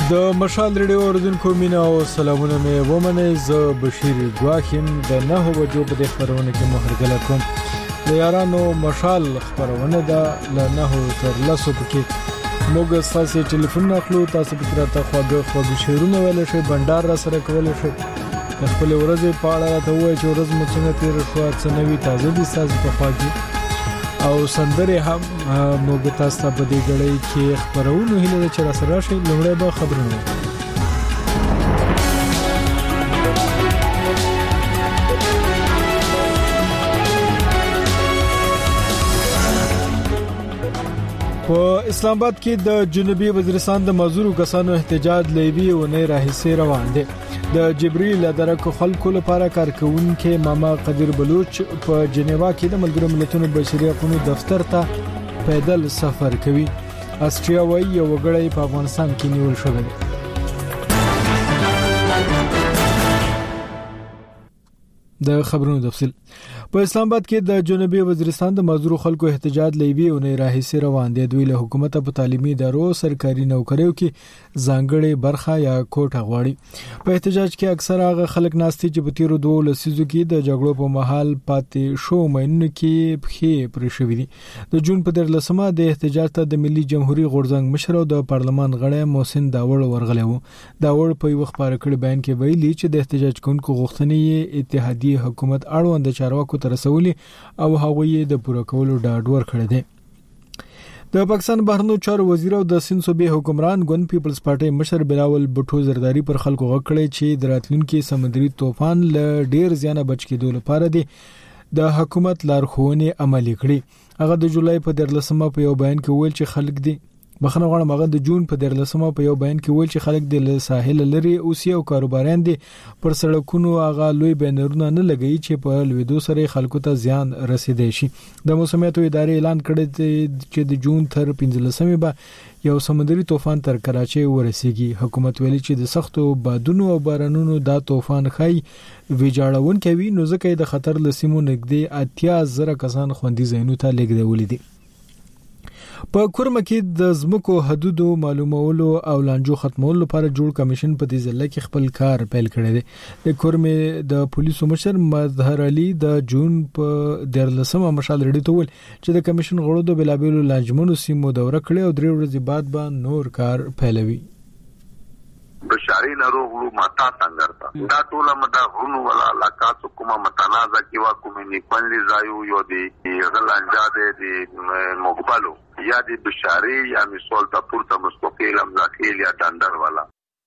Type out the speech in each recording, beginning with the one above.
د مشال ریډیو اوریدونکو مینا او سلامونه مې ومنه ز بشیر ګواخیم د 9 بجو په د خبرونه کې مهرګل کوم د یارانو مشال خبرونه د ل 9 تر 10 کې موږ تاسو ټلیفون اخلو تاسو په تر ته خواږه شیرونه ویل شي بندر را سره کول شي خپل ورځې په اړه ته وایي چې ورځ مو څنګه تیر شو څه نوې تازه دي تاسو په خواږه او سندره هم موږ تاسو ته په دې غړې کې خبرونه هله چې را سره شي لومړی به خبرونه په اسلام آباد کې د جنوبي وزیرستان د مزدور کسانو احتجاج لیوي او نه راهسي روان دي د جبريل لدرکو خلکو لپاره کارکونکو ماما قدیر بلوچ په جنیوا کې د ملګرو ملتونو بشري حقوقو دفتر ته پیدل سفر کوي استرالیا وايي یو غړی په افغانستان کې نیول شوی دی د خبرونو تفصیل په اسلام آباد کې د جنوبي وزیرستان د مزدور خلکو احتجاج لیوي او نه راهسي روان دي دوی له حکومت په تعلیمي ادارو سرکاري نوکریو کې ځانګړي برخه یا کوټه غواړي په احتجاج کې اکثر هغه خلک ناستي چې په تیرو 2 لسیزو کې د جګړو په محل پاتې شو مېنو کې پخې پر شوې دي د جون په 13مه د احتجاج ته د ملي جمهوریت غورځنګ مشر او د پارلمان غړی محسن داوړ ورغلی وو داوړ په یو خبر کړي بیان کې ویلي چې د احتجاج کوونکو غوښتنې اتحادیه حکومت اړوند چارواکو تر رسولي او هغوی د پوره کولو ډاډ ورکړی دی د پاکستان بهرنیو چارو وزیر او د سند صوبې حکمران ګوند پیپلز پارټي مشر بلاول بټو زرداری پر خلکو غکړی چې د راتلونکي سمندري طوفان له ډیر زیانه بچ کېدو لپاره دی د حکومت لارښوونې عملي کړي هغه د جولای په 13مه په یو بیان کې ویل چې خلک دی بخنه غواړم هغه د جون په 13مه په یو بیان کې ویل چې خلک د ساحل لري اوسي او کاروباريان دي پر سړکونو هغه لوی بنرونه نه لګي چې په لویدو سره خلکو ته زیان رسیدي شي د موسمیاتو ادارې اعلان کړی چې د جون تر 15مه به یو سمندري طوفان تر کراچي ورسیږي حکومت ویلي چې د سختو بادونو او بارانونو دا طوفان خای ویجاړون کوي نو ځکه د خطر لسیمو نږدې 80,000 کسان خوندي ځایونو ته لګیدل دي په کورمه کې د زمکو حدودو معلومولو او لانجو ختمولو لپاره جوړ کمیشن په دې ځل کې خپل کار پیل کړی دی د کورمه د پولیسو مشر مظهر علي د جون په 13مه مشال ریډیو ته ویل چې د کمیشن غړو د بلابلو لانجمنو سیمو دوره کړې او 3 ورځې بعد به نور کار پیلوي بشاری نروغلو ماتا تنگرتا دا ټوله مدا غونو ولا علاقات کومه متنازع کیوا کومه نیپنلی زایو یو دی غلانجا دی مقبلو یا دی بشاری یا مسول تا پورته مستقیل امزاخیل یا دندر والا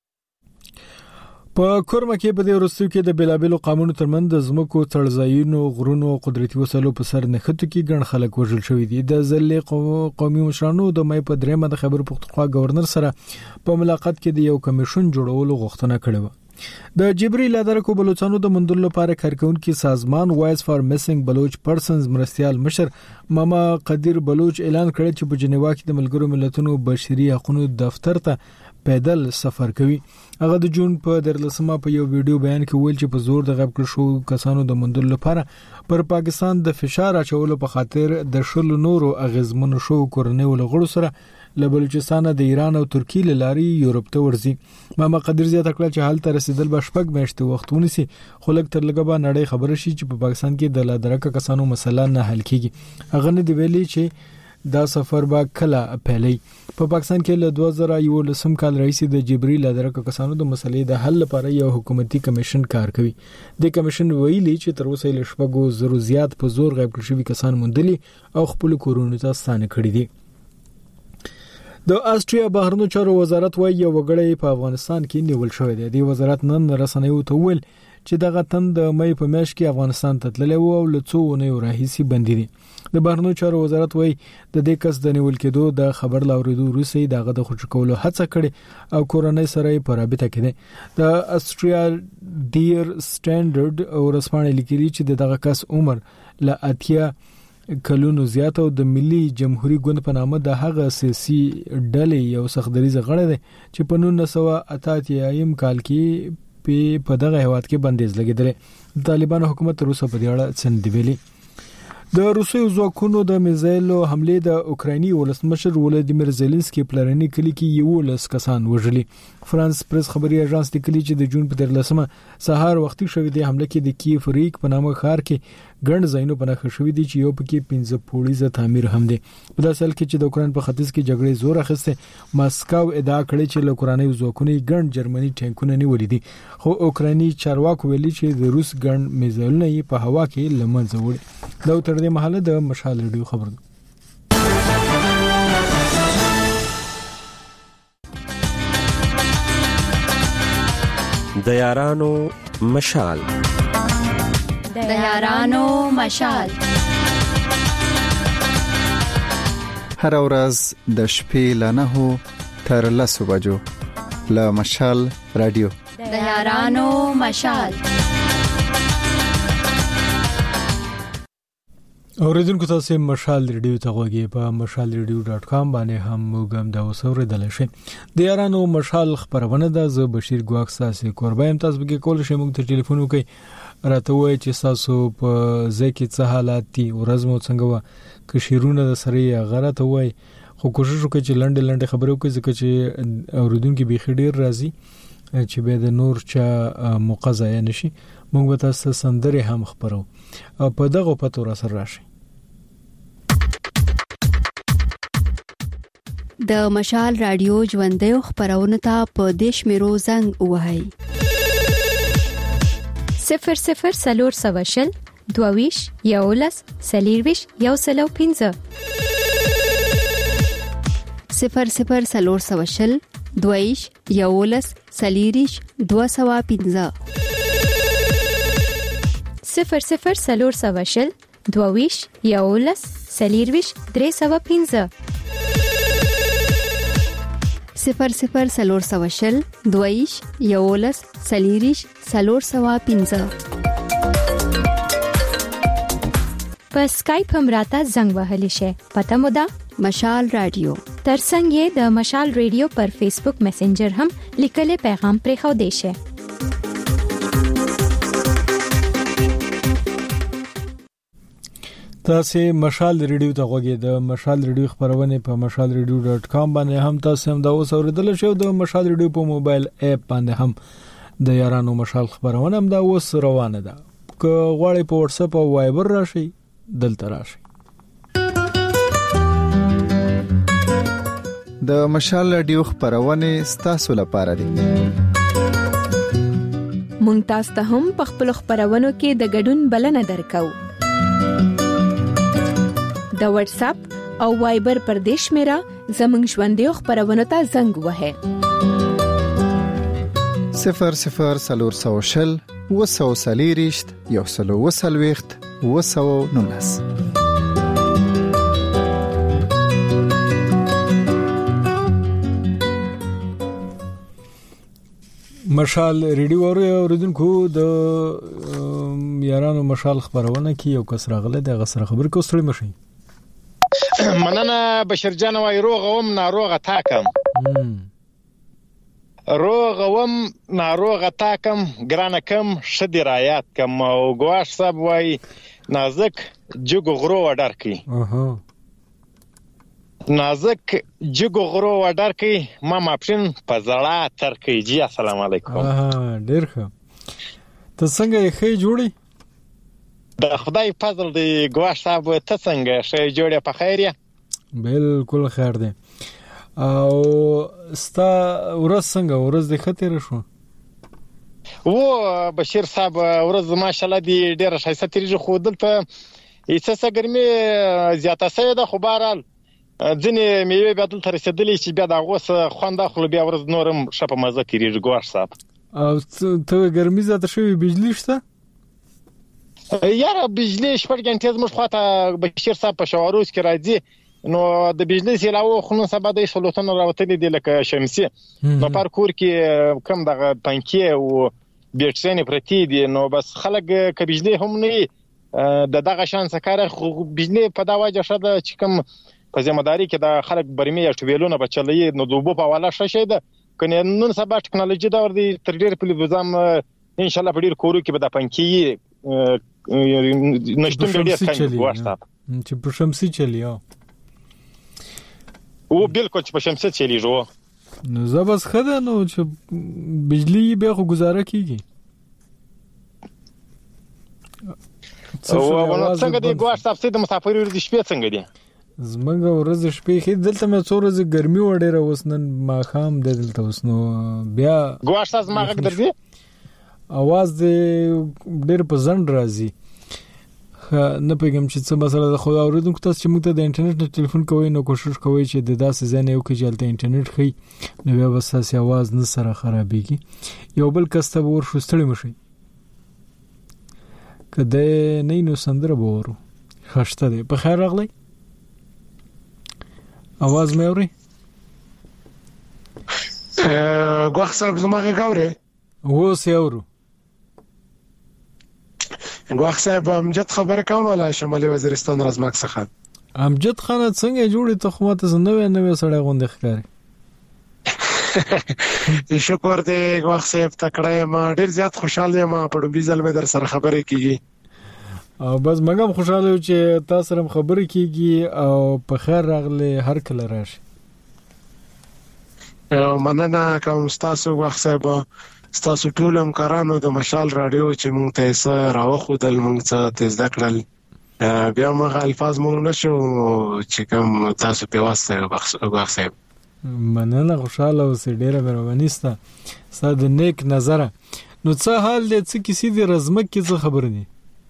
په کورمه کې په دې ورستو کې د بلابلو قانونو ترمن د زمکو تړځایونو غرونو او قدرتي وسلو په سر نخښتو کې ګڼ خلک وژل شوې دي د ځلې قومي مشرانو د مې په درېمه د خبر پختونخوا گورنر سره په ملاقات کې د یو کمیشن جوړولو غوښتنه کړې و د جبريل لدرکو بلوچستانو د مندل لپاره کارکونکو سازمان وایس فار میسنګ بلوچ پرسنز مرستيال مشر ماما قدیر بلوچ اعلان کړی چې په جنیوا کې د ملګرو ملتونو بشري حقوقو دفتر ته پیدل سفر کوي هغه د جون په 13مه په یو ویډیو بیان کې ویل چې په زور د غب کړ شو کسانو د مندل لپاره پر پاکستان د فشار اچولو په خاطر د شلو نورو اغیزمنو شو کورنۍ ولغړو سره له بلوچستان د ایران او ترکیې لاري یورپ ته ورځي ماما قدیر زیاته کړ چې حال ته رسیدل به شپږ میاشتې وخت ونیسي خو لږ تر لږه به نړۍ خبره شي چې په پاکستان کې د لادرکه کسانو مسله نه حل کیږي هغه نه دی ویلي چې دا سفر با کله پیلي په پاکستان کې له 2011 کال رئیس د جبريل لدرکه کسانو د مسلې د حل لپاره یو حکومتي کمیشن کار کوي د کمیشن ویلي چې تر اوسه له شپږو زرو زیات په زور غیب کړی شوی کسان موندلي او خپل کورونو ته ستانه کړی دي د استرالیا بهرنیو چارو وزارت وايي یو غړی په افغانستان کې نیول شوی دی د وزارت نن رسنیو ته ویل چې دغه تن د مې په میاشت کې افغانستان ته تللی وو او له څو ونیو راهیسي بندي دي د بهرنیو چارو وزارت وايي د دې کس د نیول کېدو د خبر لاوریدو وروسته دغه د خوشی کولو هڅه کړې او کورنۍ سره په رابطه کې ده د استرالیا ډیر سټانډرډ او رسمانه لیکلي چې دغه کس عمر ل 80 کلونو زیات او د ملي جمهوریت ګوند په نامه د هغه سیاسي ډلې یو سختدریزه غړی دی چې په 1988 کال کې په دغه هیواد کې بندیز لګیدل طالبان حکومت تر اوسه په دې اړه څه دی ویلي د روسي ځواکونو د میزایل حمله د اوکرایني ولسمشر ولادیمیر زيلنسکي پلرني کلی کې 11 کسان وژلي. فرانس پریس خبري اژانس لیکلي چې د جون په 13مه سهار وختي شوې د حمله کې د کیف ریک په نامه ښار کې ګڼ ځایونه په نښه شوې دي چې یو پکې 15 پوړیزه تعمیر هم دي. په داسې حال کې چې د اوکراین په ختیځ کې جګړې زور اخیسته، ماسکو ادعا کړې چې له اوکرایني ځواکونو ګڼ جرمني ټانکونه نیولې دي، خو اوکرایني چارواکو ویلي چې د روس ګڼ میزایلونه یې په هوا کې لمنځه وړي. دا تر دې مهاله د مشال ریډیو خبر ده. د یارانو مشال هر ورځ د شپې له 9 تر 10 بجو له مشال رادیو د یارانو مشال. اوریدونکو تاسو مشال ریډیو ته غوږی په mashalradio.com باندې هم موږ دا وسوریدل شي. د یارانو مشال خبرونه ده. زه بشیر ګواکس تاسو کوربایم تاسو به کول شي موږ ته ټلیفون وکي راته وای چې تاسو په ځکه څه حالات دي ورځ مو څنګه و کشیرونه د سره غره ته وای خو کوشش وکړئ چې لنډه خبرو کې ځکه چې اوریدونکو به خډیر راځي چې به د نور چا مقزا نشي. موږ به تاسو سندره هم خبرو په دغه پتو را سره راشي. د مشال رادیو ژوندې خبرونه ته په دیش میرو زنګ وهاي 00 سلور سواشل دوویش یولس سلیرویش یوسلو 15 00 سلور سواشل دوویش یولس سلیریش 215 00 سلور سواشل دوویش یولس سلیرویش 315 00 سلور سواشل دویش یولس سلیریش سلور سوا 15 په سکایپ هم راته زنګ وهلی شي. پته مو ده مشال رادیو. ترڅنګ یې د مشال رادیو پر فیسبوک میسنجر هم لیکل پیغام پرې خو دی شي. تاسو مشال ریډیو ته غوږی. د مشال ریډیو خبرونه په mashalradio.com باندې هم تاسو هم دا اوسوریدل شو. د مشال ریډیو په موبایل اپ باندې هم د یارانو مشال خبرونه هم دا اوس روانه ده. که غواړئ په واتس اپ او وایبر راشي دلته راشي. د مشال رادیو خبرونه ستاسو لپاره دي. مونږ تاسو ته هم په خپل خبرونو کې د ګډون بلنه درکو. د واتس اپ او وایبر پر دیش میرا زمنګ ژوندې خبرونه ته زنګ وهه 00 سلور سوشل وسو سلیریشت یوسلو وسلويخت وسو نونس. مشال ریډیو اوریدونکو د یارانو مشال خبرونه کې یو کس راغله د غسر خبر کوستړی مشي. مننه بشیر جان وای روغوم ناروغه تاکم روغوم ناروغه تاکم ګرانه کم شدی رایات کم او ګواش صاحب وای نازک جګو غرو وډر کی نازک جګو غرو وډر کی ما ماپشن پزړه تر کی جی السلام علیکم. ډیر ښه. ته څنګه یې جوړی؟ د خدای فضل دی ګواش صاحب ته څنګه شې جوړه په خیر یا؟ بالکل خیر دی. او ستا ورځ څنګه ورځ د خطر شو؟ و بشیر صاحب ورځ ماشاءالله دی ډیره شایسته تیریږي خو دلته هیڅ ګرمي زیاته سي ده خو بهرال ځنې میوه به دلته رسیدلې چې بیا د غوسه خوند اخلو بیا ورځ نورم شپه مزه تیریږي ګواش صاحب. او ته ګرمي زیاته شوی بجلی شته؟ یاره بجلی شپږ غنټې زموږ خواته بشیر صاحب په شواروز کې راځي نو د بجلی سیلاو خو نن سبا د سولوتن راوتلې دی لکه شمسي نو پر کور کې کم دغه پنکې او بیټسن پرتی دي نو بس خلک ک بجلی هم نه د دغه شان سکاره خو بجلی په دا وجه شته چې کم په ځمداري کې د خلک برمي یا ټویلونه بچلې نو دوبو په والا شې ده کنه نن سبا ټکنالوژي دا ور دي تر ډیر په نظام ان شاء الله په ډیر کورو کې به د پنکې نشټون ډیر کم واتساپ چې په شمسي چلی او بالکل چې په شمسي چلی جو نو زبس خده نو چې بجلی به خو گزاره کیږي او څنګه دی واتساپ سي د مسافرو د شپې څنګه دی زمنګ ورځ شپې خې دلته مې څو ورځې ګرمي وړه وسنن ما خام دلته وسنو بیا واتساپ ما غږ درځي आवाज دې ډېر په ځند راځي نه پیغام چې څه مسله ده خو اوریدونکو تاسو چې موږ ته د انټرنیټ نه ټلیفون کوئ نو کوشش کوئ چې د داسې ځای نه یو کې چې انټرنیټ خي نو بیا بس تاسو आवाज نه سره خرابېږي یو بل کس ته ور شوستړی مشي کله نه نو سندره بورو خشته ده په خیر راغلی आवाज مې اوري غوښ صاحب زموږه غوړې و سیاورو غوښ صاحب امجد خبره کوم ولا شمالي وزیرستان رزمک څخه امجد خان څنګه جوړې تخمات نوې سړی غونډه ښکاري شکر دې غوښ صاحب تکړه ما ډیر زیات خوشاله یم په ډوبې ځل مې در سره خبرې کیږي او بس مګم خوشاله یم چې تاسو سره خبرې کیږي او په خیر راغله هر کله راشي مننه کوم تاسو غوښ صاحب تاسو ټول همکارانو د مشال رادیو چې مونږ ته سره راوخو د مونږ ته زده کړل بیا موږ الفاظ مونږ نشو چې کوم تاسو په واسطه غوښ صاحب مننه خوشاله اوسې ډیره مهرباني ستا ساده نیک نظر نو څه حال دې څه کیسې دې رزمک کې څه خبر دي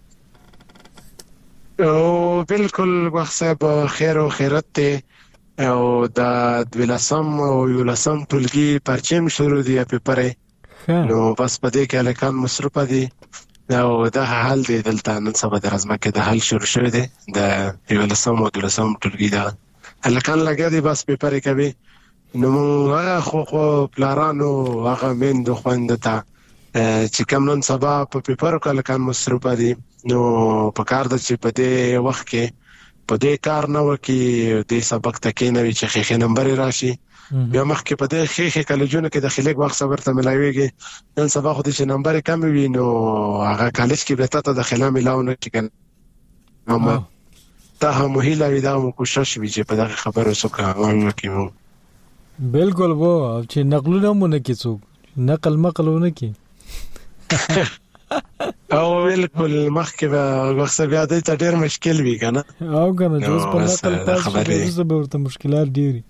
او بالکل غوښ صاحب خیر او خیرت ته او د دولسم او یولسم ټولګي پرچم شروع دی په پره نو بس پدې کې الکان مصروف دي او دا حال دی دلته نن سبا د رزمکه د حل شروع شوی دی د یولسم او دولسم ټولګي دا الکان لګیا دي بس په پره کوي نو هغه خو پلارانو هغه من د خوند ته چې کوم نن سبا په پیپر کې الکان مصروف دي نو په کار د چې په دې وخت کې په دې کار نه وکي د سبق تکې نه وي چې خې نمبر راشي بیا مخکې په دې خې کالجونو کې داخلي وخت صبر ته ملایويږي نن سبا خو دې چې نمبر کم وي نو هغه کالج کې به ته داخله ملاو نه کېږي نو ته هم هیله وي دا مو کوشش وی چې په دغه خبرو سوکا ورنکو بالکل وو چې نقلونه مونږ کې څوک نقل مقلونه کې او بالکل مخکې به وخت بیا د ډېر مشکل وی کنه او کنه اوس په نقل تاسو به ورته مشکلات ډېری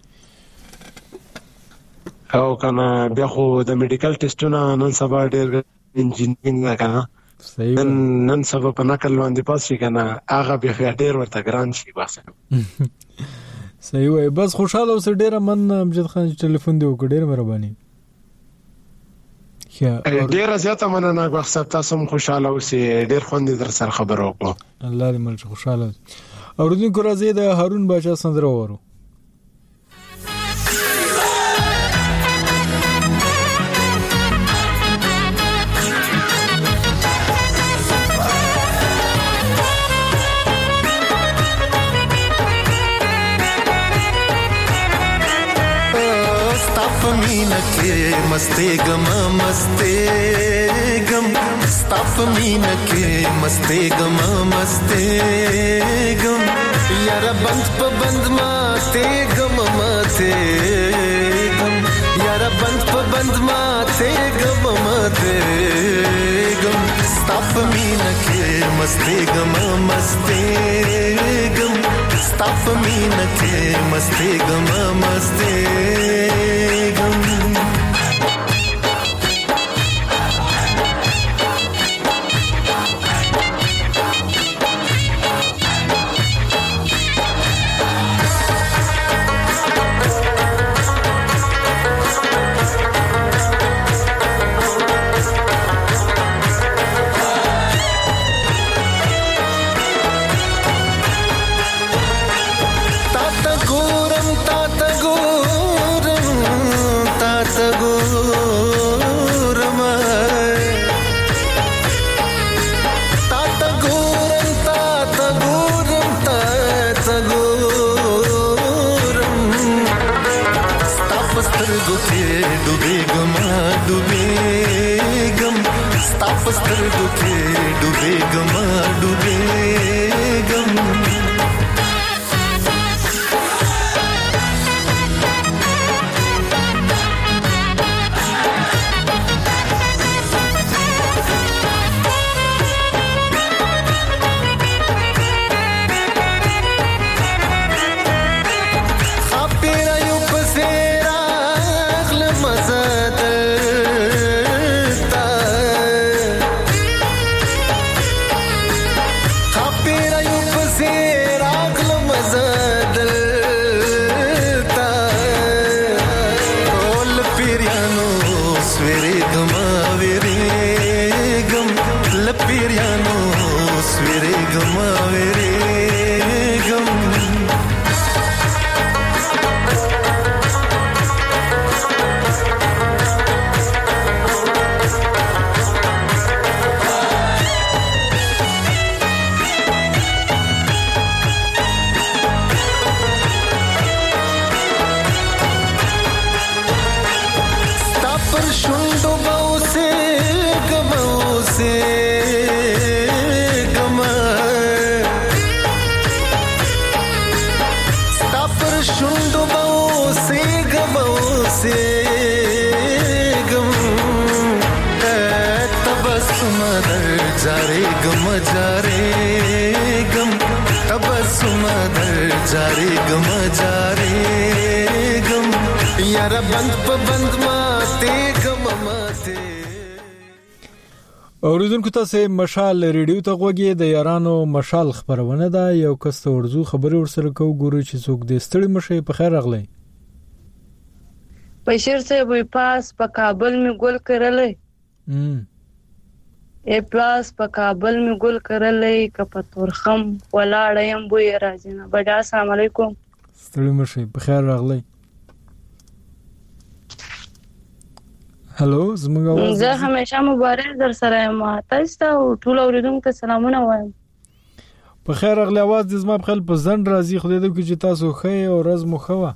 او کنه بیا خو د میډیکل ټیسټونه نن سبا ډېر انجینرینګ نه کنه نن سبا په نقل باندې پاسې کنه هغه به ډېر ورته ګران شي واسه صحیح وای بس خوشاله اوس ډېر من امجد خان ټلیفون دی وکړ ډېر مهرباني ډېر زیاته مننه غوښ صاحب تاسو هم خوشاله اوسئ ډېر خوند در سره خبرو وکړو الله دې مل خوشاله اوردونکو راځي د هارون باچا سندره وورو मस्ते गम स्ताफ मीन के मस्ते गम यार बंद प बंद माते गम माते गम यार बंद प बंद माते गम माते गम स्ताफ मीन के मस्ते गम स्ताफ मीन के मस्ते गम پستر کې ډوبېږم ډوبېږم اوریدونکو تاسو مشال ریډیو ته غوږی د یارانو مشال خبرونه ده یو کس ته ورزو خبري ورسره کو ګورو چې څوک د ستړي مشه په خیر راغلی بشیر صاحب وی پاس په کابل می ګل کړلې پاس په کابل می ګل کړلې کپه تورخم ولاړم بو راځنه بډا السلام علیکم ستړي مشه په خیر راغلی هلو زموږ زه همیشه مبارک در سره یم تاسو ته ټول اوریدونکو ته سلامونه وایم په خیر اغلی आवाज د زما په خپل په زند راځي خو دې چې تاسو خې او ورځ مو خوا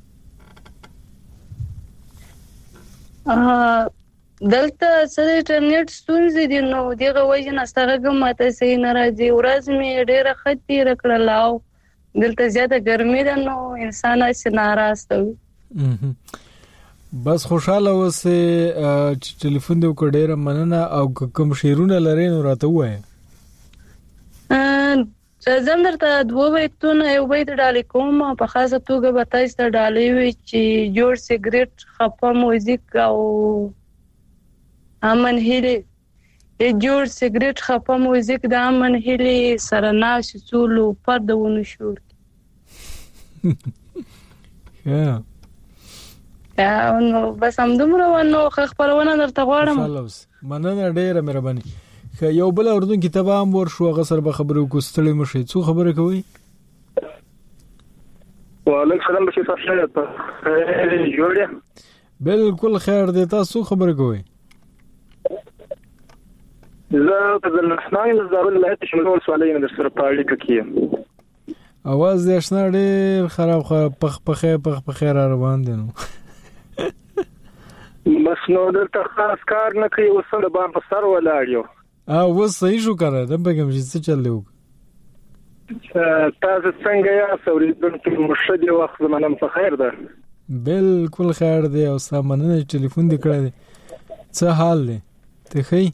دلته سره انټرنیټ ستونزې دي نو دغه وجه نه ستغه ماته صحیح نه راځي ورځ می ډېره خطي رکړلاو دلته زیاته ګرمي ده نو انسان اسی ناراضه وي بس خوشاله اوسه چې ټلیفون دې وکړ ډېر مننه او کوم شیرونه لري نو راته وایي زم درته دوه بیتونه یو بیت ډالې کوم په خاصه توګه به تاسو ته ډالې وي چې جوړ سیګریټ خپه موزیک او امن هلي جوړ سیګریټ خپه موزیک د امن هلي سره ناش څولو پردونه شور نو بس هم دومره ونو خپلونه درته غواړم مننه ډېره مهرباني یو بل اردن کتاب هم ورشو غسر به خبرو کوستلې مشه څو خبره کوي وعلیکم السلام بشیر صاحب جوړه بالکل خیر دی تاسو خبره کوي زه د الرحمن الزار الله تشمل سوالین در سره پاړی کوي اواز دې شنه ډېر خراب پخ روان دي نو بس نو دلته خاص کار نه کوي وسله بام په سر ولاړیو و صحیح شو کړه دم بګم چې څه چل دی تاسو څنګه یا اوریدونکو مرشد وخت زمانم په خیر ده بالکل خیر دی او سامانه ټلیفون دې کړی څه حال دی ته خی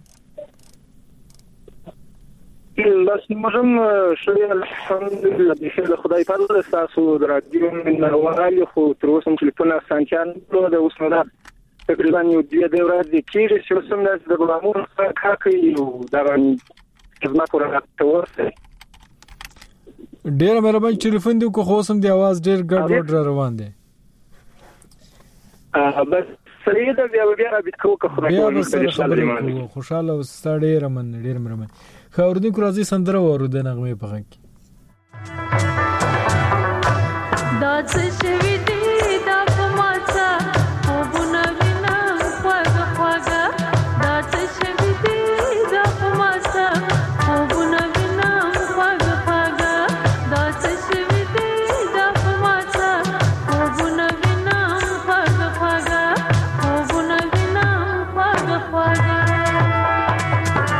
بس مجم شوی الحمدلله بخیر خدای پاک تاسو درادیو من وغالي خو تر اوسه ټلیفون سانچان نو د اوسنه تقریبا یو دی ورځې کېږي چې اوسم د غلامور څخه کوي دا خدمت ورته ورسه ډېر مهربان ټلیفون دی کو خو سم دی आवाज ډېر ګډوډ روان دی بس سریده بیا رابط کوو که خبره خوشاله او ستړي رمن ډېر مهربان خاوردین کو راځي سندره ورو د نغمه په غږ دا څه شوی دی دا په ماڅه خوبونه وینم خواږه خواږه دا څه شوی دی دا په ماڅه خوبونه وینم خواږه خواږه دا څه شوی دی دا په ماڅه خوبونه وینم خواږه خواږه خوبونه وینم خواږه خواږه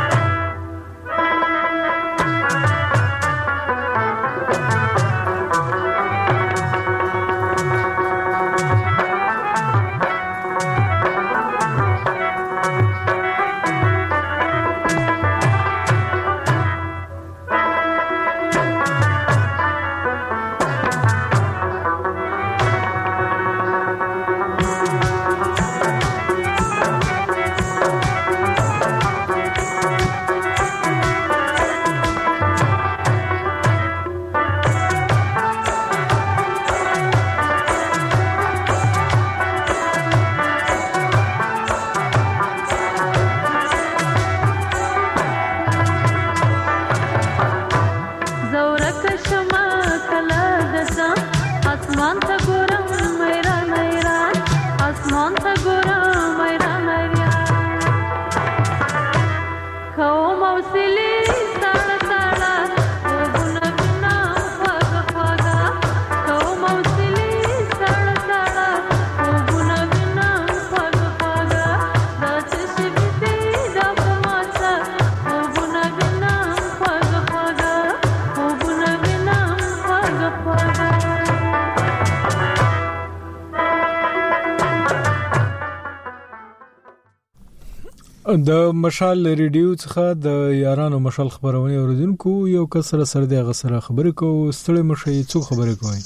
د مشال ریډیو څخه د یارانو مشال خبرونه اوریدونکو یو کسر سره د غسر خبرې کو ستړي مشي څو خبرې کوي.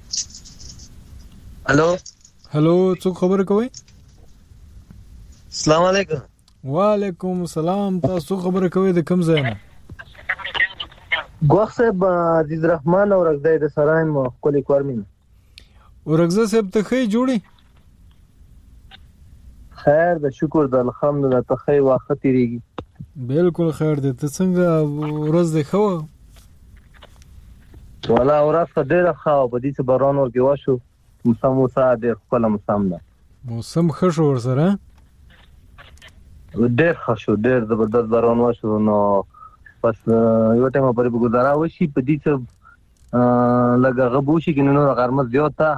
هالو څو خبرې کوي. السلام علیکم. وعلیکم السلام. تاسو خبرې کوي د کوم ځای نه؟ ګوخ صاحب عزیز رحمان او رغزه د سرایم خپل کورمین. ورغزه صاحب ته خې جوړي. خیر د شکر د الحمدلله ته خې واخه تیریږي. بالکل خیر دې. ته څنګه ورځ دې خو؟ ولا ورځ ډېره ښه په دې چې باران ورګي واشو. موسم ډېر خپل موسم ده. موسم ښه شو ورسره؟ ډېر ښه شو. ډېر زبردست باران واشو. نو بس یو ټیم پرې گزاره وشي په دې چې لګه غبوشي کې نو غرمه زیاته.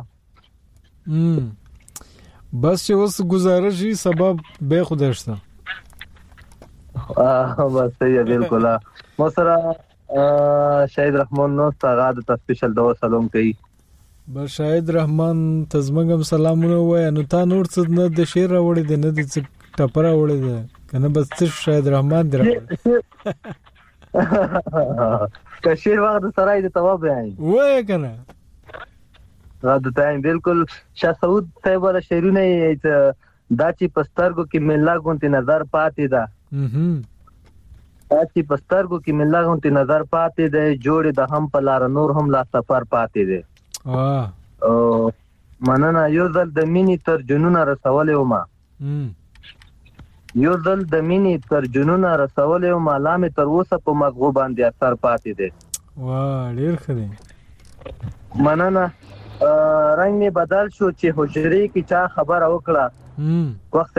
بس چې اوس گزارش شي سبب به خودشته. بس صحیح بالکل. مو سره شاهد رحمان نو ستغه د سپیشل دوا سلام کوي. بس شاهد رحمان تزمنګم سلامونه وای. نو تا نور څه نه د شعر راوړی دی نه د ټپره وړی دی کنه بس شاهد رحمان درو که شعر وخت سره د تواب یې وای کنه د تایم بالکل شاه سعود صاحب ور شعرونه دا چې پسترګو کې ملا غونتی نظر پاتې ده. دا چې پسترګو کې ملا غونتی نظر پاتې ده جوړې د هم په لار نور هم لا سفر پاتې ده. مننه. یو ځل د مینې تر جنونه رسولې ومه. یو ځل د مینې تر جنونه رسولې ومه لا مې تر اوسه په مغزو باندې اثر پاتې ده. واه ډېر ښه دی. مننه. رنگ می بدل شو چې حجرې کې چا خبره وکړه. وخت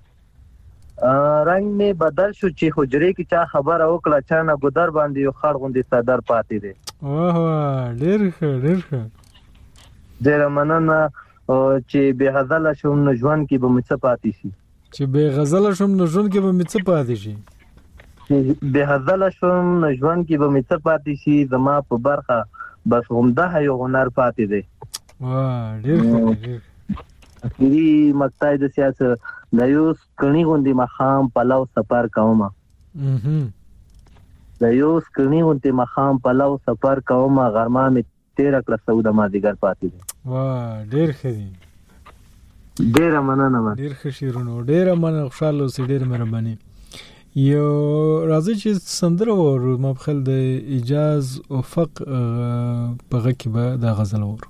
رنگ می بدل شو چې حجرې کې چا خبره وکړه چا نه ګدر باندې یو خړ غوندي صدر پاتې دي. واه ډېر ښه ډېر ښه. ډېر مننه. چې به غزل شوم نو ژوند کې به مڅ پاتې شي. چې به غزل شوم نو ژوند کې به مڅ پاتې شي. به غزل شوم نو ژوند کې به مڅ پاتې شي زما په برخه بس همدا یو هنر پاتې دی. واه ډېر ښه. اخیری مقطع د سیاست د یو سکنی غوندي مخام پلاو سفر کومه. د یو سکنی غوندي مخام پلاو سفر کومه غرمه می 13 کله سودا ما دیګر پاتې دی. واه ډېر ښه دی. ډېر مننه. ډېر ښه شیرونو. ډېر مننه. خوشاله اوسې. ډېر مهرباني. یو راځي چې سندره ورو ما بخل د اجاز افق په غږ کې به دا غزل ورو.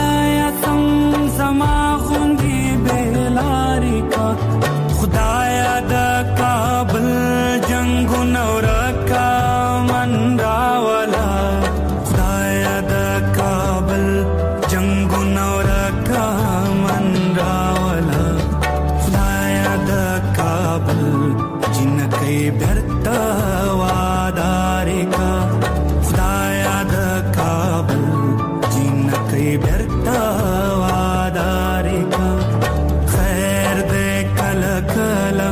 خدایا د کابل جنگونو رکا من راولا خدایا د کابل جنگونو رکا من راولا خدایا د کابل جنکې برتا وادارې کا خدایا د کابل جنکې برتا وادارې کا خیر دې کله کله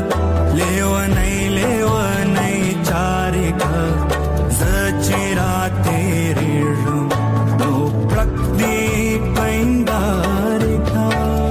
لیونی چارې کا زچرا تیرې رم نو پلک دې پیندارې کا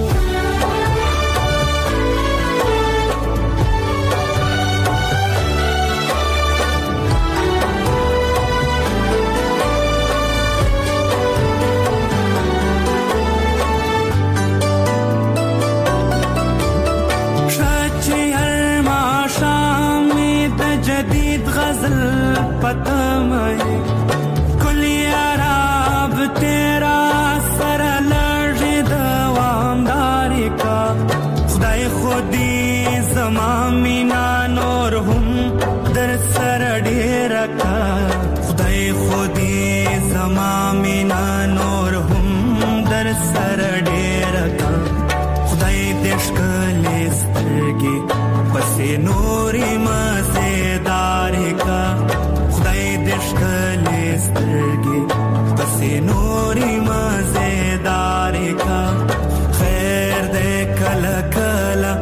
पतमय कुली आराब तेरा सर लड़े दवामदारी का खुदाई खुदी ज़मामीना नूर हम दर सर डेरा का खुदाई खुदी ज़मामीना नूर हम दर सर डेरा का खुदाई देशकले स्तरगे पसे नूरी मज़ेदारी का दशकले स्तरगे पसे नूरी मज़ेदारी का खैर दे कला कला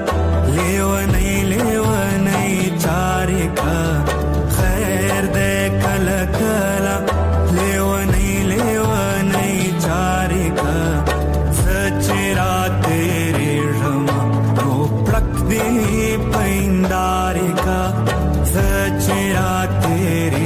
लेवनई चारी का खैर दे कला कला लेवनई चारी का सचरा तेरे रमा नो प्लक दे पैंदारी का सचरा तेरे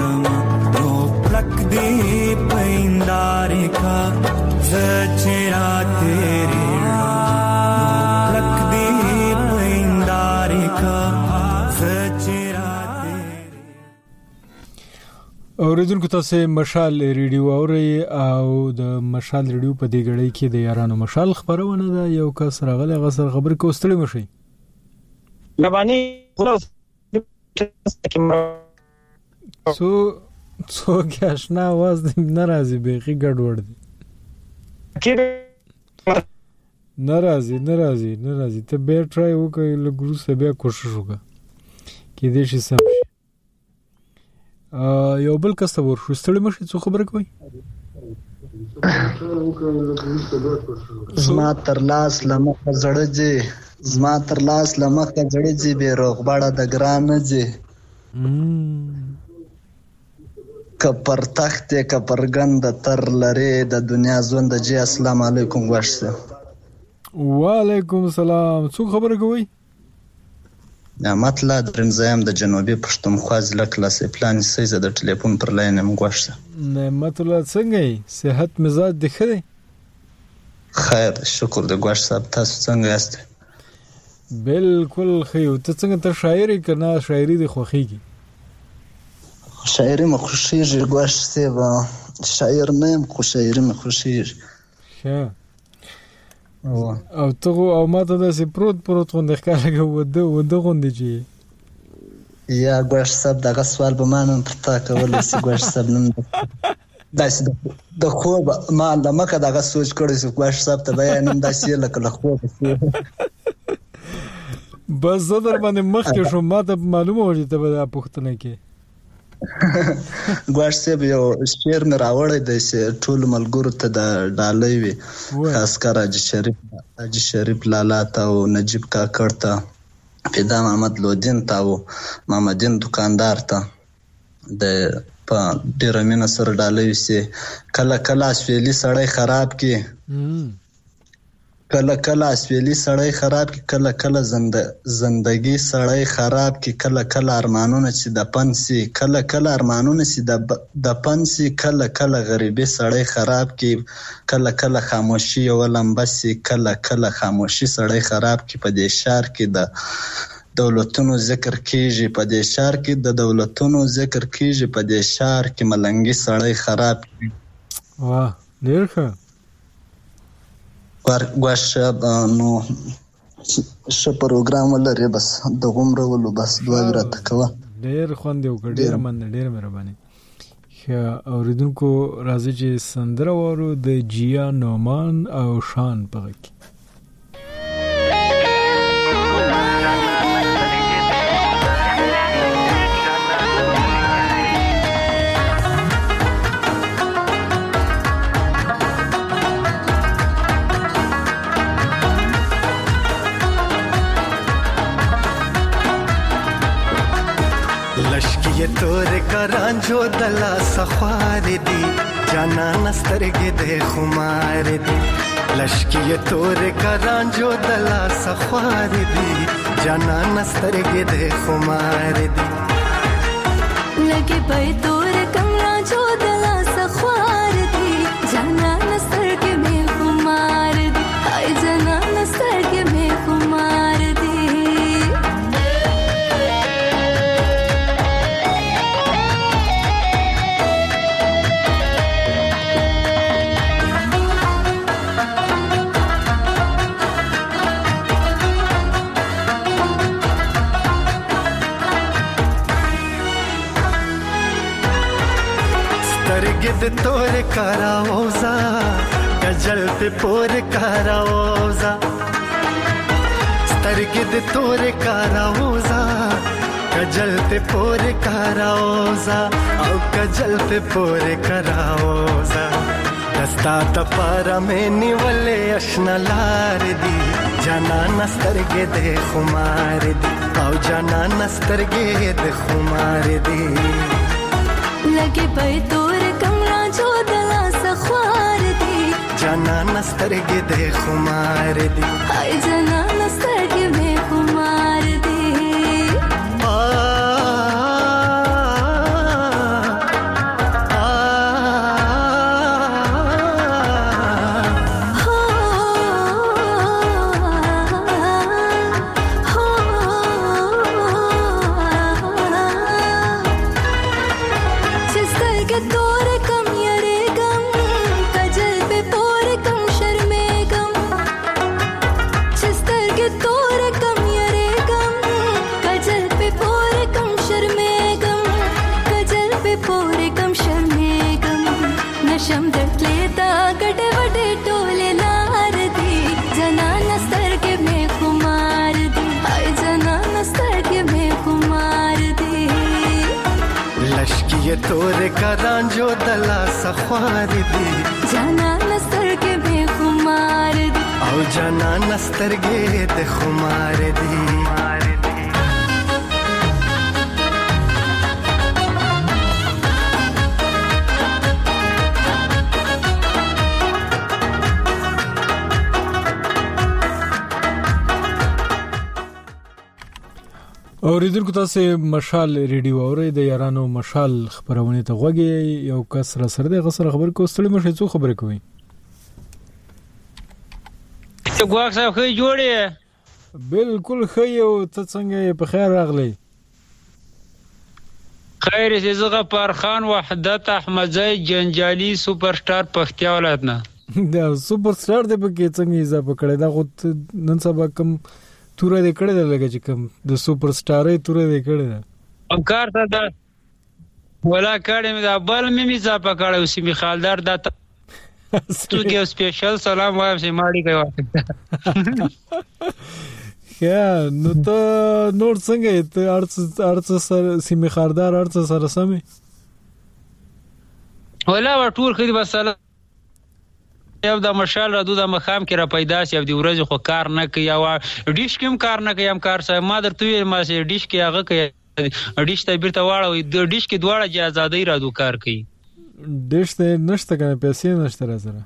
दे पैंदारे का सचरा तेरे रख दे पैंदारे का सचरा तेरे اوریدونکو تاسو مشال ریډیو اورئ او د مشال ریډیو په دې غړي کې د یارانو مشال خبرونه ده یو کس راغلی غسر خبر کوستړی مشي لبانی څوک آشنا आवाज ناراضي بيخي ګډوډ دي ناراضي ته به ټرای وکړې لګرو سبیا کوشش وکړه کې دې شي سم یو بل کس ور شوستړی مشي څه خبره کوي زما تر لاس لمخه زړه به روغباړه د ګران نه کپر تخت کپرګند تر لری د دنیا ژوند جی السلام علیکم ورشه وعلیکم السلام څو خبره کوي نعمت الله درنځم د جنوبي پښتونخوا ضلع کلاسې پلان سیزه د ټلیفون پر لاین هم ورشه نعمت الله څنګه صحت مزاج د خره خیر شکر د ګوښ صاحب تاسو څنګه یاست بالکل خیر ته څنګه ته شاعري کنه شاعري د خوخيږي شاعري مخشيږي ګوښ صاحب شاعر نه خو شاعري مخشيږي او ته او ماته د سپروت غوند ښکارګه وده غوند جی یا ګوښ صاحب دغه سوال به مانم پرتا کولای سي ګوښ صاحب نن داسې د خوب ما لمکه دغه سوچ کړی سو ګوښ صاحب ته بیانم داسې لکه له خوب بس زدر باندې مخ کې شو ماته معلومه وږي ته به پوښتنه کې ګوښ صاحب یو شعر مې راوړی دی چې ټول ملګرو ته د ډالۍ وي خاص کر حاجي شریف لالا ته او نجیب کاکړ ته پیدا محمد لودین ته او محمدین دکاندار ته د په ډیره مینه سره ډالۍ وي چې کله کله اسویلي سړی خراب کی کله اسویلی سړی خراب کی کله زندگی سړی خراب کی کله ارمانونه چې د پنسي کله ارمانونه چې د پنسي کله غریبي سړی خراب کی کله خاموشي او لمبسي کله خاموشي سړی خراب کی په دې شهر کې د دولتونو ذکر کیږي په دې شهر کې د دولتونو ذکر کیږي په دې شهر کې ملنګي سړی خراب کی واه ډیر ښه ګوښ نو ش پروګرام ولري بس د غومره ولو بس دعا راته کوه. ډېر خوند یو ډېر مهرباني. اوریدونکو راځي چې سندره وورو د جیا نومان او شان په کې. लश्की तोर करांजो दला सख्वार दी जाना नस्तरगे दे खुमार दी. लश्की तोर करांजो दला सख्वार दी जाना नस्तरगे दे खुमार दी. लगे पे तोर करांजो दला सख्वार दी जाना नस्तरगे में खुमार दी. हाय जाना नस्तरगे में खुमार दी. गिद तोर कराओजा गजल पे पोर कराओजा. स्तरगिद तोर कराओजा गजल पे पोर कराओजा औ गजल पे पोर कराओजा. दस्ता तपारा में निवले अशना लार दी जाना नस्तरगे दे खुमार दी औ जाना नस्तरगे दे खुमार दी. लगे पे तोर कमरा जो दला सख्वार दी जाना नस्तरगे दे खुमार दी. हाय जाना नस्तरगे में खुमार दी. ये तोरे करांजो दला सख्वार दी जाना नस्तरगे में खुमार दी औ जाना नस्तरगे दे खुमार दी. اوریدونکو تاسو مشال ریډیو اورئ د یارانو مشال خبرونه ته غوږی یو کس را سره د غسر خبر کو ستړي مشه څو خبره کوي. ته ګواښ صاحب خې جوړې بالکل خې او ته څنګه په خیر راغلی. خیر زغه پر خان وحدت احمدزی جنجالی سپر سٹار پختیا ولایت نه دا سپر سٹار د پکې څنګه اضافه کړی دا خو نن سبا کم توره دې کړی دا لګه چې کم د سپر سٹارې توره دې کړی دا کار ته دا ولا کړی مې دا بل مې اضافه کړی اوسې می خالدار دا تو کې سپیشل سلام وایم سي ماړي کوي یا نو ته نور څنګه ته ارڅ سره سیمه خاردار ارڅ سره سمې ولا ټول خدي بساله یو د مشال را دوه مخام کې را پیدا شي د ورځ خو کار نه کوي او ډیش کوم کار نه کوي هم کار سره ما درته ما سي ډیش کې هغه کوي ډیش ته بیرته واړو د ډیش کې دواړه چې ازادۍ را دو کار کوي ډیش ته نشته کنه پیسې نشته را سره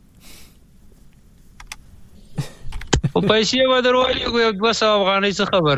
او پیسې و درولې یو 200 افغانۍ څه خبره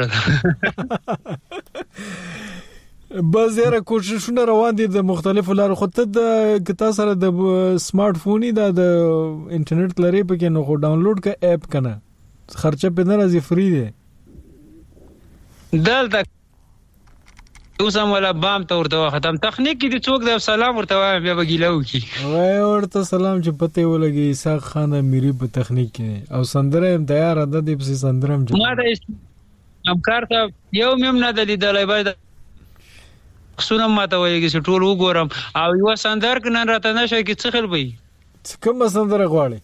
بازار کوششونه روان دي د مختلفو لارو خو ته د کتا سره د سمارټ فوني د انټرنیټ لري په کې نو خو ډاونلوډ کا اپ کنه خرچه په نه راځي فری دی دلته اوس هم ولا بام ته ورته ختم تخنیک کې څوک د سلام ورته وایم بیا بګیلو کی وای ورته سلام چې پته ولګي اسحاق خان میری په تخنیک کې او سندره هم تیار ده د په سندره هم ما د همکار ته یو مم نه د لیدلای باید خصونه ماته وایي چې ټول وګورم او یو سندر کنه راته نشه کې څه خل وي کوم سندره غواړي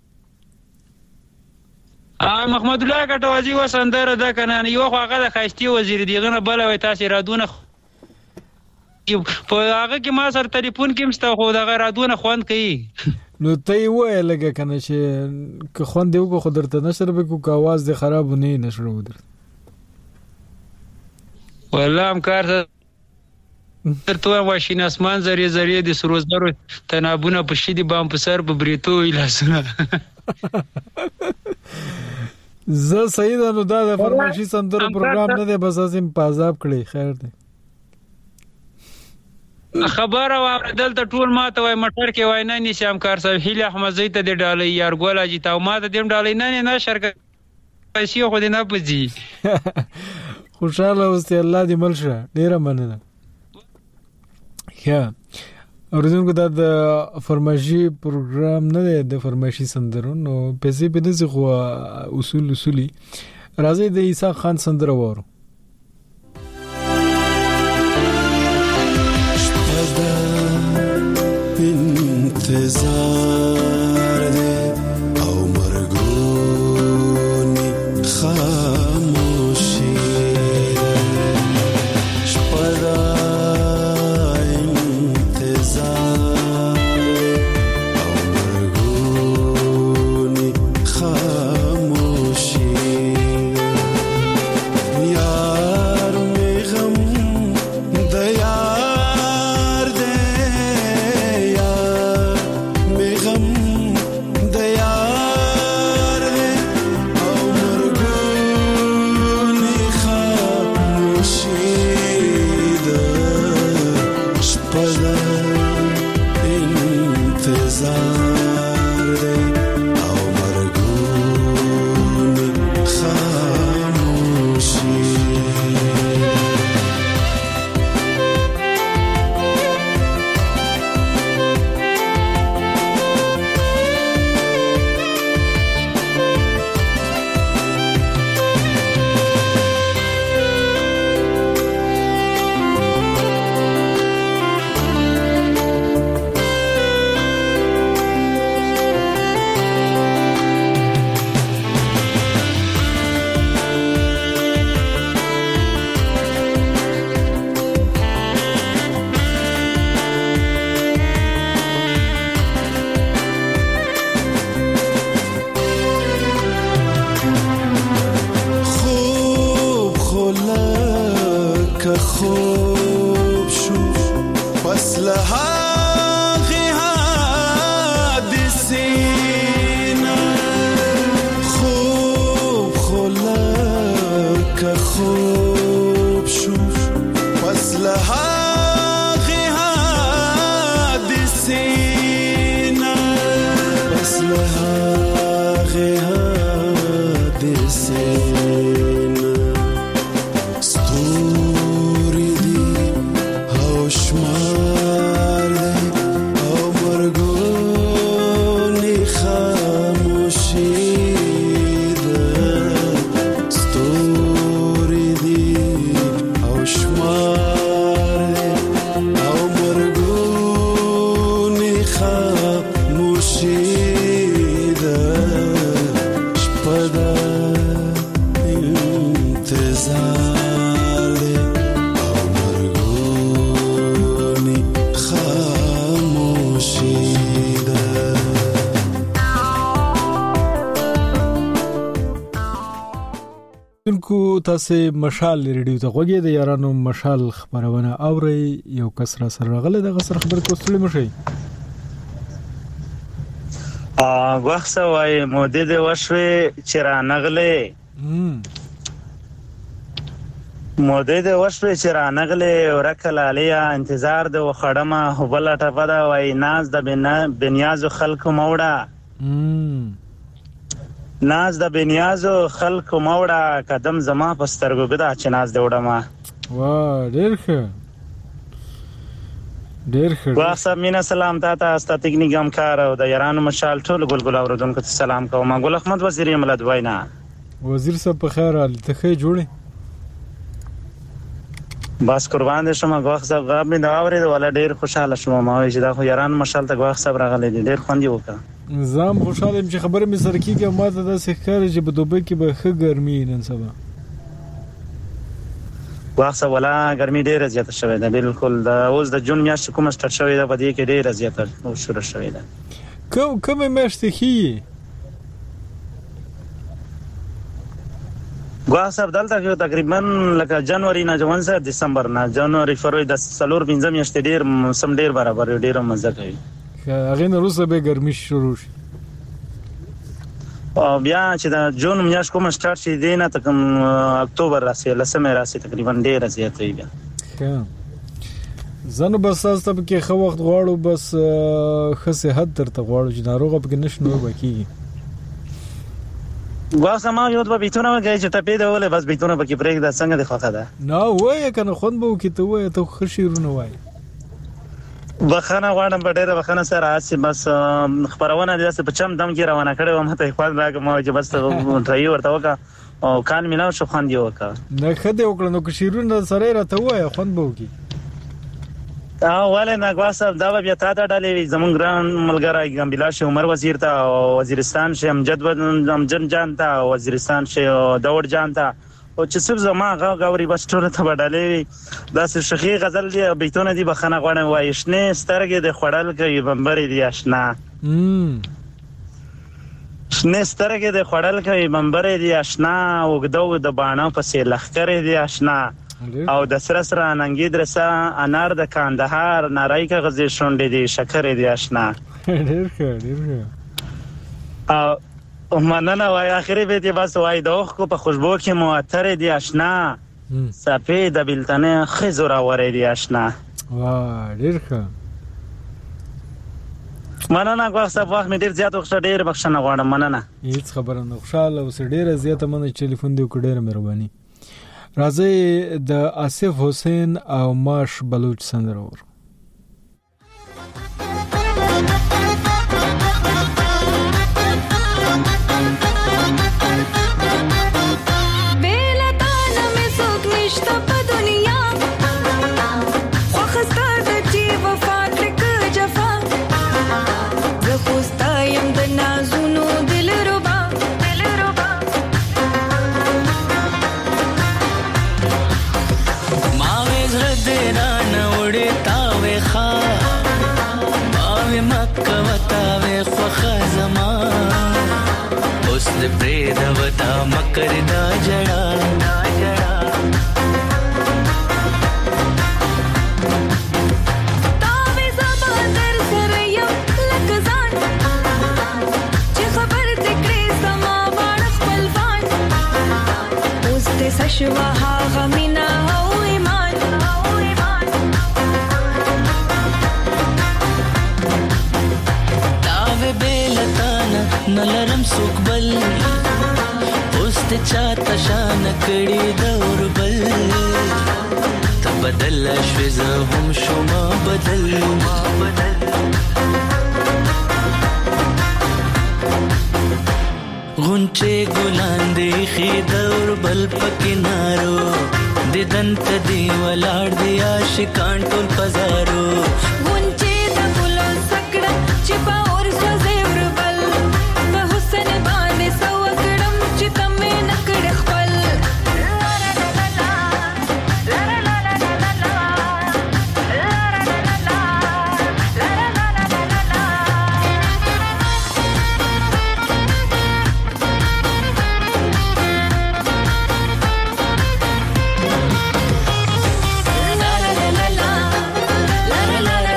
محمد الله کټوازی و سندره ده کنه یو هغه د خاصتي وزیر دیغه نه بل وای تاسو رادونه په هغه کې ما سره ټلیفون کې مسته خو دغه رادونه خوند کوي نو ته وای لګه کنه چې که خوند یو کو درته نشر به کو आवाज د خراب نه نشر ودر والله همکار ترته واشین اسمان زری زری د سروزدارو تنابونه په شدي بام په سر په بریتو الاسونه زه سید نو دا د فرمایشي سندرو پروګرام نه دی بس ازم پازاب کړی خیر دی خبره واردل ته ټول ماته وای مټر کې وای نه نشي همکار صاحب هیله احمد زید ته دی ډالې یار ګولا جی تا ماته دیم ډالې نه شرکت پیسې خو دې نه پځي خوشاله اوسې الله دې ملشه ډیره مننه یا اوریدونکو دا د فرمایشي پروګرام نه دی د فرمایشي سندرو نو پیسې په دې خو اصولي راځي د اسحاق خان سندره وورو انتظار دے او مرگونی خاموشی شپدا انتظار او مرگونی خاموشی یار می غم دیار دے خوب شو بس لهاغي حادثينا خوب خلاك خوب شو بس لهاغي حادثينا بس لهاغي حادثينا تاسو مشال ریډیو ته غوږی د یارانو مشال خبرونه اوري یو کس را سره غله د غسر خبر کوستلې مشي وخت وای مودې د وشوي چې را نغلې مودې د وشوي چې را نغلې ورکل علیا انتظار د وخړما هبل ټپدا وای ناز د بنیاز خلق موړه ناز د بنیازو خلق موړه قدم زما پسترګو ګدا چې ناز د وړما واه ډیر ښه واخ صاحب مینا سلام تاته استا تکنیک همکار او د یارانو مشال ټول ګلګل اوردونکو ته سلام کوم ګل احمد وزیر ملت وینا وزیر صاحب په خیر حال ته ښه جوړې بس قربان دې شم واخ صاحب غاب مې دا اورید ولا ډیر خوشاله شوم ما وی چې دا خو یارانو مشال ته واخ صاحب راغلی ډیر خوندې وکړه زم خوشاله یم چې خبره مې سره کیږي ما ته دا ښکار چې په دوبه کې به ښه ګرمي نن سبا واخه ولا ګرمي ډیره زیاته شوې ده بالکل دا اوس د جون میاشت کومه سٹارټ شوې ده په دې کې ډیره زیاته شروع شوې ده کومه میاشت کې واخه صاحب دلته تقریبا لکه جنوري نه جوان سره دسمبر نه جنوري فروری د سلور 15 میاشتې ډیر موسم ډیر برابر ډیر مزه کوي هغه نه روسه به ګرمي شروع شي او بیا چې د جون میاشت کوم سٹارټ شي دینه تکم اکتوبر راسي لسمه راسي تقریبا ډیر زیات وي بیا زنه بس تاسو ته کې خو وخت غواړو بس ښه صحت درته غواړو چې ناروغه پکې نشنو وکي واسه ما یو د بیتونه وګای چې ټپې دی ولې بس بیتونه پکې پرېګ د څنګه دی خوخه ده نو وای کنه خون به کې ته وای ته خشیرونه وای بخانه غواړم په ډېره بخانه سره اسی بس خبرونه داسې په چم دم کې روانه کړې و مته خپل راګم چې بس ټرای ورته وکا او کان میناو شو خوان دی وکا نه خدای وکړه نو خشیرونه سره راته وای خون به وکي ولې نه غواصب دا بیا تا ته ډالې زمون ګران ملګری ګمبلاش عمر وزیر ته وزیرستان شه امجد جان ته وزیرستان شه داور جان ته او چې څو زما غاوري بس ټول ته ډالې دا شخي غزل دی بیتونه دی بخنه غواړم وای شنه سترګې د خړل کوي بمبري دی آشنا شنه سترګې د خړل کوي بمبري دی آشنا وګدو د باڼو پسې لخرې دی آشنا او د سره سره ننګي درسه انار د کاندهار نارای کا غزي شونډې دي شکر دي آشنا ډېر ښه او مننه وای اخري به دې بس وای دوخ کو په خوشبو کې معطر دي آشنا سپید بلتنه خزر اورې دي آشنا واه ډېر ښه مننه غواړم وخت مې ډېر زیات وخت ډېر بخښنه غواړم مننه هیڅ خبره نه خوشاله اوس ډېر زیات مننه ټلیفون دی کو ډېر مهرباني راځي د آصف حسین او ماش بلوچ سندرور वता मकर दा जड़ा तावे ज़बादर सरया लकज़ान ची खबर तिकरे समा बारख पलवान उस्ते सशवा हा गमिना हो ईमान तावे बेलताना नलरम सुकबल چاته شان کړي دور بل ته بدل شوي زه هم شوم بدل غونچه ګلان دی خې دور بل پکینارو ددن ته دی ولاړ دی عاشقان ټول پزارو غونچه د ګلو سکړه چې په اور سوځي ور بل په حسن باندې سو la la la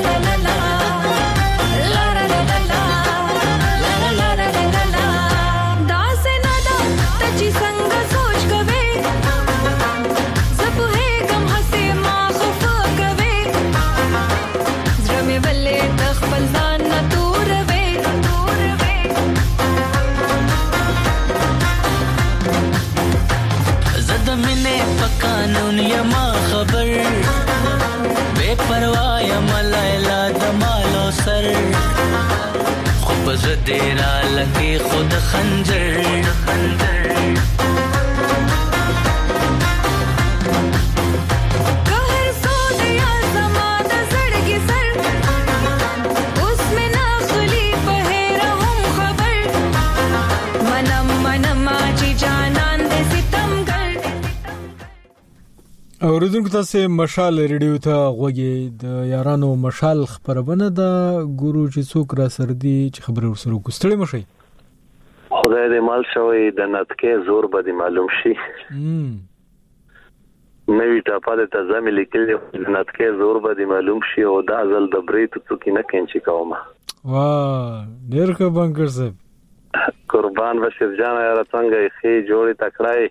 خنجر اوریدونکو تاسو مشال ریډیو ته غوږی د یارانو مشال خبرونه د ګورو چې څوک را سردي چې خبر ورسره کوستړي مشي خدای دې مال شوی د نتکې زور به معلوم شي نوی ټاپه د تزامي لیکل د نتکې زور به معلوم شي او د ازل د بریت څوک نه کینچي کومه واه ډیر ښه بنکر صاحب قربان بشیر جان یاره څنګه خې جوړی تکړای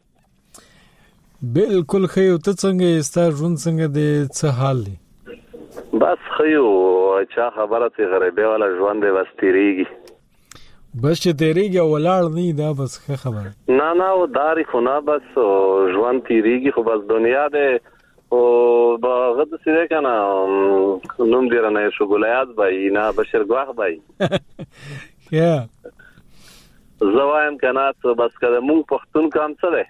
بالکل خیو ته څنګه استا ژوند څنګه د څه حال دی بس خیو چا خبره ته غریبه ولا ژوند دی واستریږي بس چې تیریږي ولاړ نه دا بس ښه خبره نه او داری خو نه بس ژوند تیریږي خو بس دنیا ده او بغد سره کنه نوم دی رانه شو ګلایات بای نه بشیر ګواخ بای یا زوایم کنه بس کله مونږ پښتون کام څه ده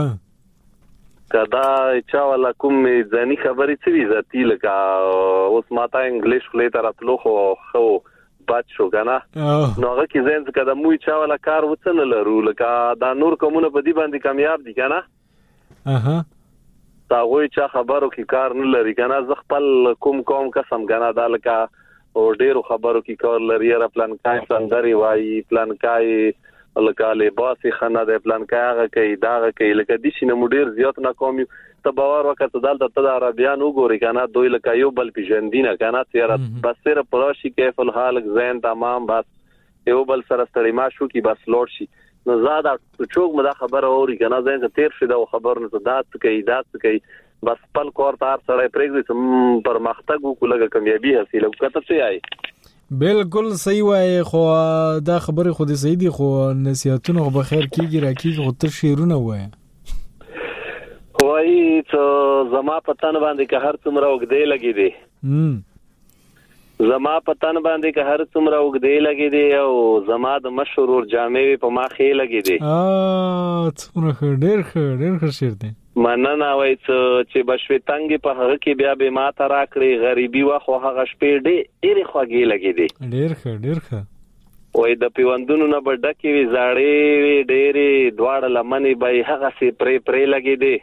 کدا چا ولا کوم ځاني خبرې څه وی ذاتی لکه اوس ماته انګلیش خلې تر اتلو خو بچ شو کنه نو هغه کې زین کدا مو چا ولا کار وڅن لرو لکه دا نور کومونه په دې باندې کامیاب دي کنه تا وای چا خبرو کې کار نه لري کنه ز خپل کوم قسم کنه دا لکه او ډیرو خبرو کې کار لري را پلان کای سندري وای پلان کای لکه لباسي خنه د پلان کاغه کې داغه کې لکه د شینه مډیر زیات ناکامي ته باور وکړه دلته ته د عربيان وګوري کنه دوی لکه یو بل پیژندینه کنه تیار بس سره پراشي کیف الحال زين تمام بس یو بل سره ستړي ما شو کی بس لوړ شي نو زاده چوک مدا خبر اوري کنه زين تیر شي دا خبر نه دات کوي بس پل کور تار سره پرېږدي پر مختګ وکړه کامیابی حاصله وکړه څه یای بالکل صحیح وای خو دا خبره خو دې صحیح دي خو نصيحتونه به خیر کیږي راکیږي خو تر شیرونه وای وای ته زما پتن باندې که هر څومره وګدې لګې دي زما پتن باندې که هر څومره وګدې لګې دي او زما د مشهور جامې په ماخې لګې دي څومره ډېر ښه شعر دی مننه وای چې بشوي تنګ په هغه کې بیا به ما ته راکړي غریبي وا خو هغه شپې ډېرې خوږې لګې دي ډېر ښه وای د پیوندونو نه بډکې وی زاړې وی ډېرې دواړه لمنې به هغه سي پرې لګې دي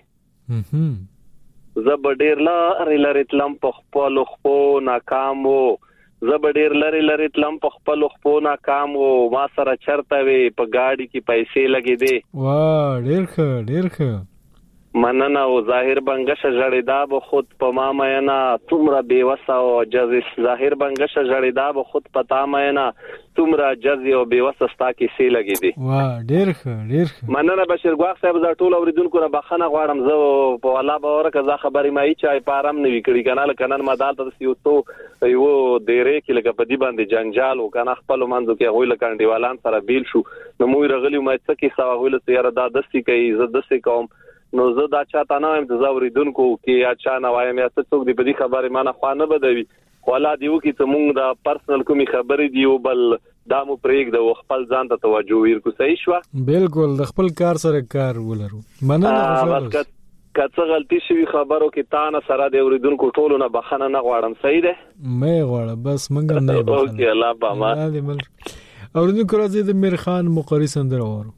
زب ډېر لري تلم په خپل خو ناکام وو زب ډېر لري تلم په خپل خو ناکام وو ما سره چرته وی په گاډي کې پیسې لګې دي واه ډېر ښه مننه او ظاهر بنگش جړیدا به خود په ما مینا تمره بیوسه او جز ظاهر بنگش جړیدا به خود پتا مینا تمره جز او بیوسه ستا کې سی لګی دي واه ډېر ښه مننه بشیر ګواخ صاحب زه ټول اوریدونکو نه بخنه غواړم زه په الله باور کزه خبرې مې چای پارم نه وکړي کنه لکنن ما دالته یو تو یو ډېرې کې لکه په دې باندې جنجال او کنه خپل منځو کې غوي لکانډیوالان سره بیل شو نو موږ رغلی مې څه کې سوا غوي له یاره دا دستی کوي زه دستی کوم نو زه دا چاته نه وایم د زوریدونکو کې اچا نه وایم یا څه څوک دی په دې خبره مانه خوانه بدوي ولا دیو کې ته مونږ دا پرسنل کومي خبرې دیو بل دامو پرېګ د خپل ځان ته توجه ورکو صحیح شو بالکل د خپل کار سره کار ولرو مننه خوشاله کڅ غلطی شوی خبرو کې تا نه سره د اوریدونکو ټولو نه بخنه نه غواړم صحیح ده مې غواړم بس مونږ نه اوکې الله پاما اوریدونکو راځي د میر خان مقری سندره وره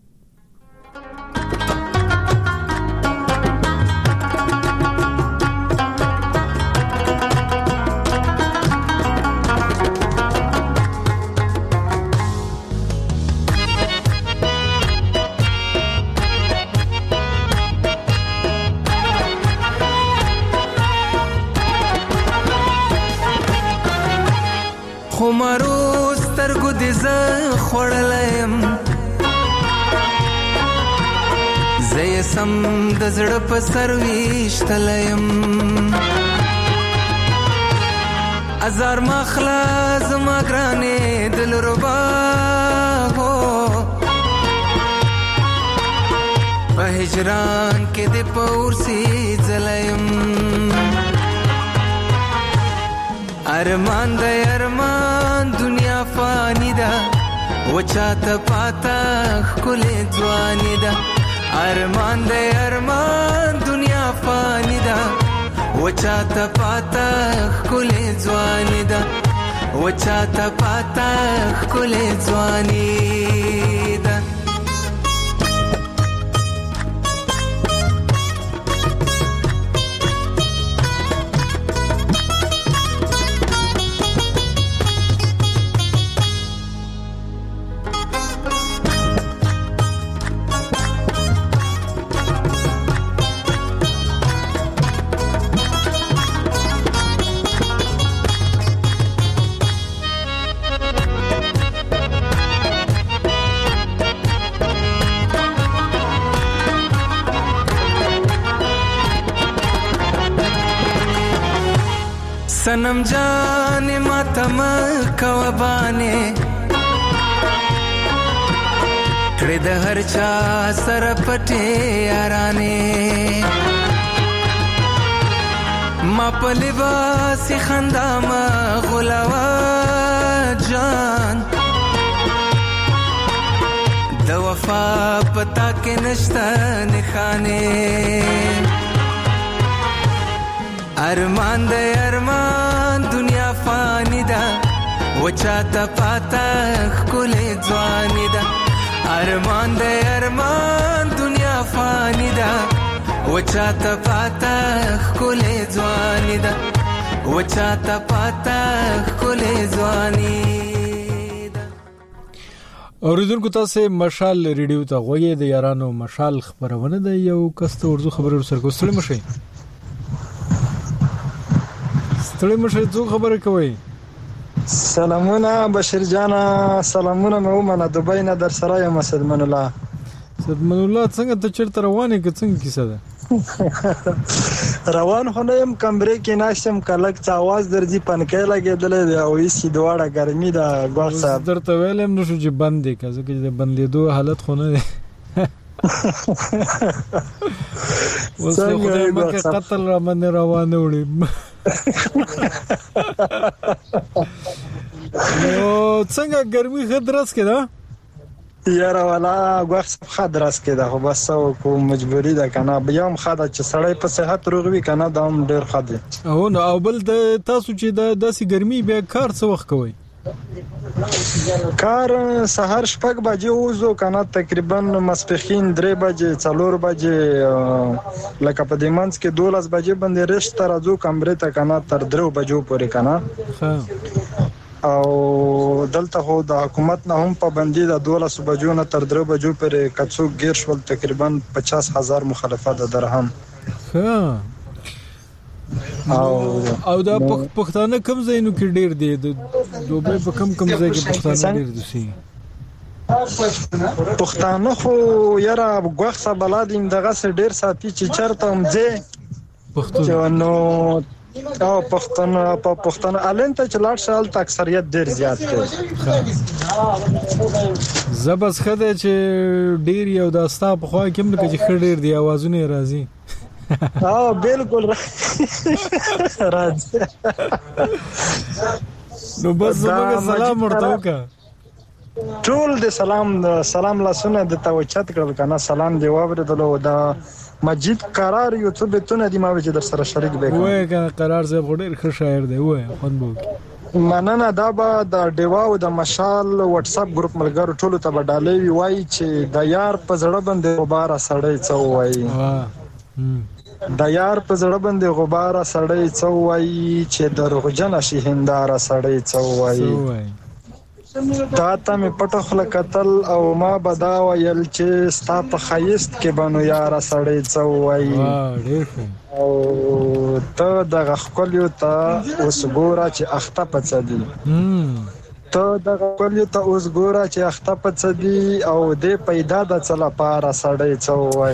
خمارو سترګو دې زه خوړلم زه یې سم د زړه په سر ویشتلم ازار مخلا زما ګرانې دلربا هو په هجران کې دې پورسي ځلم ارمان د ارمان دنیا فانی ده وچاته پاتا خلې ځواني ده ارمان دې ارمان دنیا فانی ده وچاته پاتا خلې ځواني ده وچاته پاتا خلې ځواني ده सनम जाने मातम कवबाने कड़े द हर चा सर पटे याराने मा पलिबासी खंदा मा गुलावा जान द वफा पता के नश्ता निखाने अरमान दे अरमान दुनिया फानी दा वचाता पाता खुले ज़वानी दा अरमान दे अरमान दुनिया फानी दा वचाता पाता खुले ज़वानी दा वचाता पाता खुले ज़वानी اوریدونکو تاسو مشال ریډیو ته غوږی د یارانو مشال خبرونه د یو کست اردو خبرو سره کوستل مشي ستړي مشه څو خبره کوي سلامونه بشیر جانا سلامونه مې ومنه دوبۍ نه در سره یم سدمن الله څنګه ته چیرته روانې که څنګه کیسه ده روان خو نه یم کمرې کې ناشم کلک څه आवाज درځي پنکې لګېدلې دی او هیڅ دواړه ګرمي ده ګور صاحب درته ویلم نو چې بند دی که ځکه چې د بندېدو حالت خو نه دی اوس خدای مکه قتل را باندې روانه وړي نو څنګه ګرمي خدرس کې ده یاره والا غوښ خدرس کې ده خو بس کو مجبوری ده کنه بیا هم خاطر چې سړی په صحت روغوي کنه دا هم ډیر خاطر او نو او بل د تاسو چې د داسې ګرمي بیا کار څه وخت کوي کار سحر شپږ بجې وځو کنه تقریبا ماسپخین 3 بجې 4 بجې لکه په دې منځ کې 12 بجې باندې رښت راځو کمرې ته کنه تر 3 بجو پورې کنه او دلته هو د حکومت نه هم پابندي د 12 بجو نه تر 3 بجو پورې کڅو غیر شول تقریبا 50,000 مخالفت درهم او دا پښتانه کم ځایونو کې ډیر دي د دوبه په کم ځای کې پښتانه ډیر دي پښتانه خو یاره غوښه بلادین دغه سره ډیر ساتي چې چرته هم ځي پښتون نو او پښتانه الانته چې لاړ شال ته اکثریت ډیر زیات دی زبس خده چې ډیر یو داستا په خوا کې موږ چې خډیر دی आवाजونه راځي بالکل راځي نو بس زموږ سلام ورته وکړه ټول د سلام لاسونه د توچت کړل کنه سلام دی واوریدلو دا مجید قرار یو څه بتونه دی ما چې در سره شریک به وای کنه قرار زه غوډیر ښه شاعر دی وای خوند بو مننه دا به د ډیوا او د مشال واتس اپ ګروپ ملګرو ټولو ته بدالې وای چې د یار په زړه باندې غبار سړی څو وای د یار په زړه باندې غبار سړی څو وای چې دروغجن شي هنداره سړی څو وای تا ته مې پټه خله قتل او ما بدا ویل چې ستا په خایست کې بنو یار سړی څو وای او ته د غخکل یو ته اوس ګوره چې اخته پڅدي ته د غخکل یو ته اوس ګوره چې اخته پڅدي او دې پیدا د چلا پاره سړی څو وای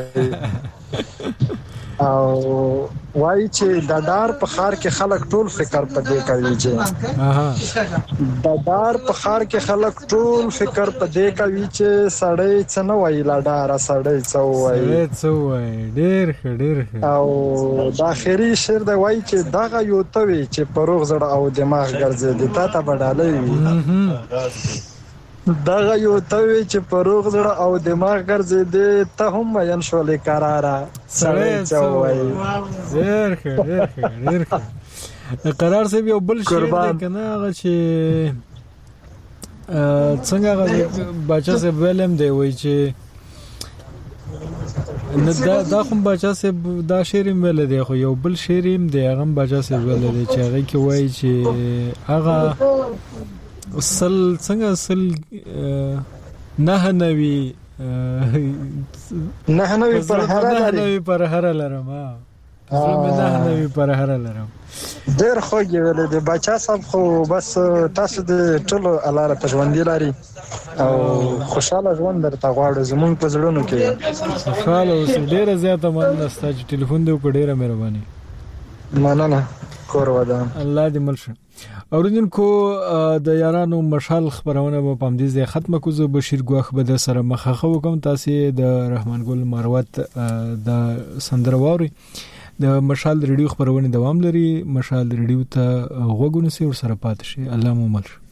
او وای چې د دار په خار کې خلک ټول فکر پدې کوي چې د دار په خار کې خلک ټول فکر پدې کوي چې سړی څه نه وای لا دار سړی څه وای ډېر او د اخري شعر د وای چې دغه یو توي چې پروغ زړه او دماغ ګرځي د تا ته بدالې وي دغه یو توي چې پروغ زړه او دماغ ګرځي دې ته هم مین شولې قراره سړی چوي ډېر ښه قرار سه یو بل شي کنه هغه چې څنګه هغه بچا سه ویلم دی وای چې نه دا کوم بچا سه دا شیریم ویل دی خو یو بل شیریم دی هغه بچا سه ویل دی چې هغه کې وای چې هغه څنګه نه نوي پر هر لرم ډېر خوږی ویل دی بچا صاحب خو بس تاسو د ټولو الله را ژوندۍ لري او خوشاله ژوند درته غواړو زمونږ په زړونو کې خوشاله اوسئ ډېره زیاته مننه ستاسو چې ټلیفون دی وکړ ډېره مهرباني مننه کور ودان الله دې مل شه اوریدونکو د یارانو مشال خبرونه په پامدیز ختم کوزو بشیر ګواخ به د سره مخه وکم تاسو د رحمان ګل مروت د سندرواوري د مشال ریډیو خبرونه دوام لري مشال ریډیو ته غوګونه سي ور سره پات شي الله مو مل